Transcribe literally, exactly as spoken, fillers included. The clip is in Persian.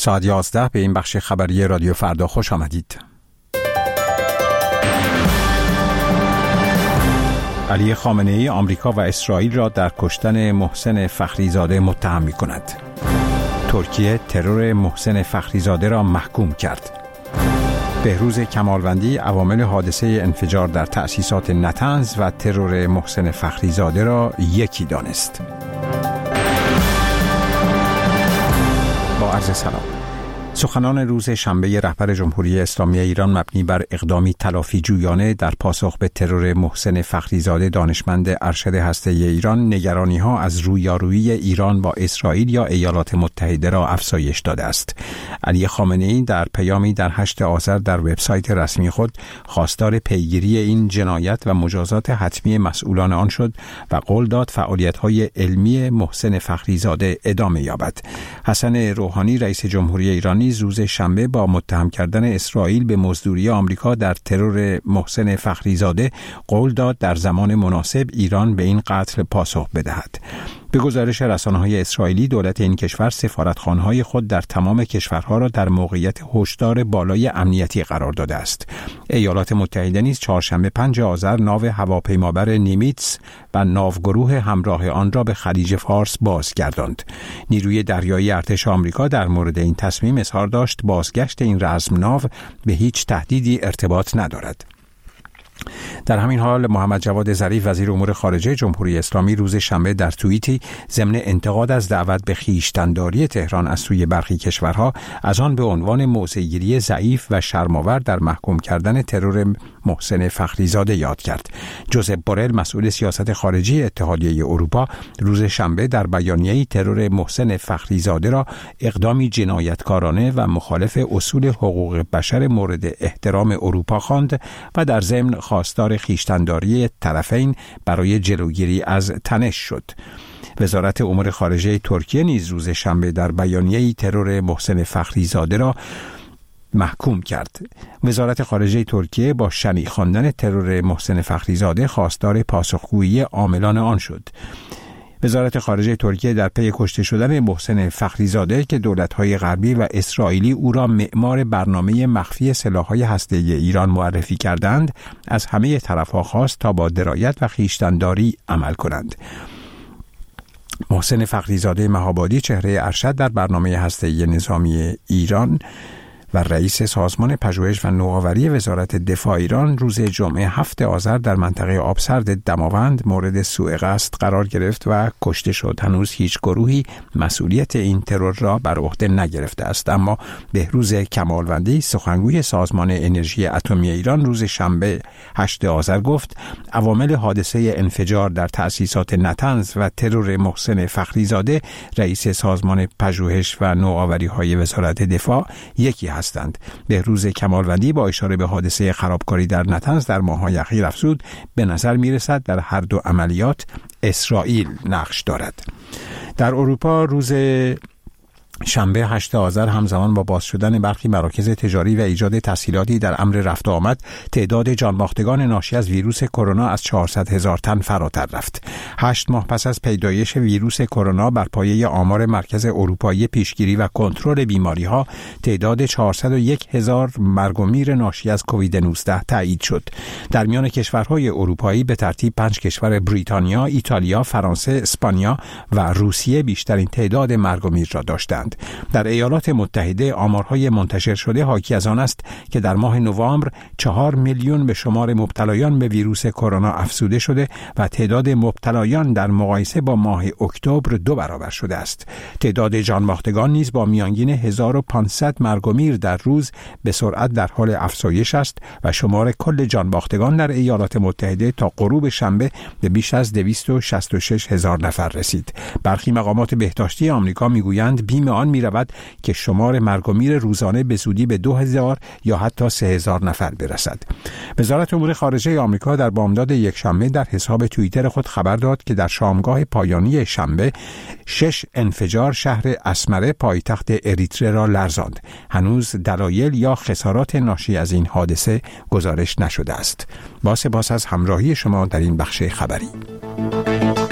ساعت یازده به این بخش خبری رادیو فردا خوش آمدید. علی خامنه‌ای آمریکا و اسرائیل را در کشتن محسن فخریزاده متهم می‌کند. ترکیه ترور محسن فخریزاده را محکوم کرد. بهروز کمالوندی عوامل حادثه انفجار در تأسیسات نطنز و ترور محسن فخریزاده را یکی دانست. با عرض سلام. سخنان روز شنبه رهبر جمهوری اسلامی ایران مبنی بر اقدامی تلافی جویانه در پاسخ به ترور محسن فخریزاده دانشمند ارشد هسته‌ای ایران نگرانی‌ها از رویارویی ایران با اسرائیل یا ایالات متحده را افزایش داده است. علی خامنه‌ای در پیامی در هشتم آذر در وبسایت رسمی خود خواستار پیگیری این جنایت و مجازات حتمی مسئولان آن شد و قول داد فعالیت‌های علمی محسن فخریزاده ادامه یابد. حسن روحانی رئیس جمهوری ایران روز شنبه با متهم کردن اسرائیل به مزدوری آمریکا در ترور محسن فخریزاده قول داد در زمان مناسب ایران به این قتل پاسخ بدهد. به گزارش رسانه‌های اسرائیلی دولت این کشور سفارتخانه‌های خود در تمام کشورها را در موقعیت هشدار بالای امنیتی قرار داده است. ایالات متحده نیز چهارشنبه پنجم آذر ناو هواپیمابر نیمیتس و ناوگروه همراه آن را به خلیج فارس بازگرداند. نیروی دریایی ارتش آمریکا در مورد این تصمیم اظهار داشت بازگشت این رزمناو به هیچ تهدیدی ارتباط ندارد. در همین حال محمد جواد ظریف وزیر امور خارجه جمهوری اسلامی روز شنبه در توییتی ضمن انتقاد از دعوت به خویشتن‌داری تهران از سوی برخی کشورها از آن به عنوان موضع‌گیری ضعیف و شرم‌آور در محکوم کردن ترور محسن فخریزاده یاد کرد. جوزپ بورل مسئول سیاست خارجی اتحادیه اروپا روز شنبه در بیانیه‌ای ترور محسن فخریزاده را اقدامی جنایتکارانه و مخالف اصول حقوق بشر مورد احترام اروپا خواند و در ضمن خواستار خویشتن‌داری طرفین برای جلوگیری از تنش شد. وزارت امور خارجه ترکیه نیز روز شنبه در بیانیه‌ای ترور محسن فخریزاده را محکوم کرد. وزارت خارجه ترکیه با شنیع خواندن ترور محسن فخریزاده خواستار پاسخگویی عاملان آن شد. وزارت خارجه ترکیه در پی کشته شدن محسن فخریزاده که دولت‌های غربی و اسرائیلی او را معمار برنامه مخفی سلاح‌های هسته‌ای ایران معرفی کردند، از همه طرف‌ها خواست تا با درایت و خویشتن‌داری عمل کنند. محسن فخریزاده مهابادی چهره ارشد در برنامه هسته‌ای نظامی ایران و رئیس سازمان پژوهش و نوآوری وزارت دفاع ایران روز جمعه هفتم آذر در منطقه آبسرد دماوند مورد سوء قصد قرار گرفت و کشته شد. هنوز هیچ گروهی مسئولیت این ترور را بر عهده نگرفته است، اما بهروز کمالوندی سخنگوی سازمان انرژی اتمی ایران روز شنبه هشتم آذر گفت عوامل حادثه انفجار در تأسیسات نطنز و ترور محسن فخریزاده رئیس سازمان پژوهش و نوآوری‌های وزارت دفاع یکی هستند. بهروز کمالوندی با اشاره به حادثه خرابکاری در نطنز در ماه‌های اخیر افزود به نظر می‌رسد در هر دو عملیات اسرائیل نقش دارد. در اروپا روز شنبه هشتم آذر همزمان با باز شدن برخی مراکز تجاری و ایجاد تسهیلاتی در امر رفت و آمد تعداد جانباختگان ناشی از ویروس کرونا از چهارصد هزار تن فراتر رفت. هشت ماه پس از پیدایش ویروس کرونا بر پایه آمار مرکز اروپایی پیشگیری و کنترل بیماری‌ها تعداد چهارصد و یک هزار مرگ و میر ناشی از کووید نوزده تایید شد. در میان کشورهای اروپایی به ترتیب پنج کشور بریتانیا، ایتالیا، فرانسه، اسپانیا و روسیه بیشترین تعداد مرگ و میر را داشتند. در ایالات متحده آمارهای منتشر شده حاکی از آن است که در ماه نوامبر چهار میلیون به شمار مبتلایان به ویروس کرونا افزوده شده و تعداد مبتلایان در مقایسه با ماه اکتبر دو برابر شده است. تعداد جانباختگان نیز با میانگین هزار و پانصد مرگ و میر در روز به سرعت در حال افزایش است و شمار کل جانباختگان در ایالات متحده تا غروب شنبه به بیش از دویست و شصت و شش هزار نفر رسید. برخی مقامات بهداشتی آمریکا میگویند بیم آن می رود که شمار مرگ و میر روزانه به زودی به دو هزار یا حتی سه هزار نفر برسد. وزارت امور خارجه آمریکا در بامداد یک شنبه در حساب توییتر خود خبر داد که در شامگاه پایانی شنبه شش انفجار شهر اسمره پایتخت اریتره را لرزاند. هنوز دلایل یا خسارات ناشی از این حادثه گزارش نشده است. با سپاس از همراهی شما در این بخش خبری.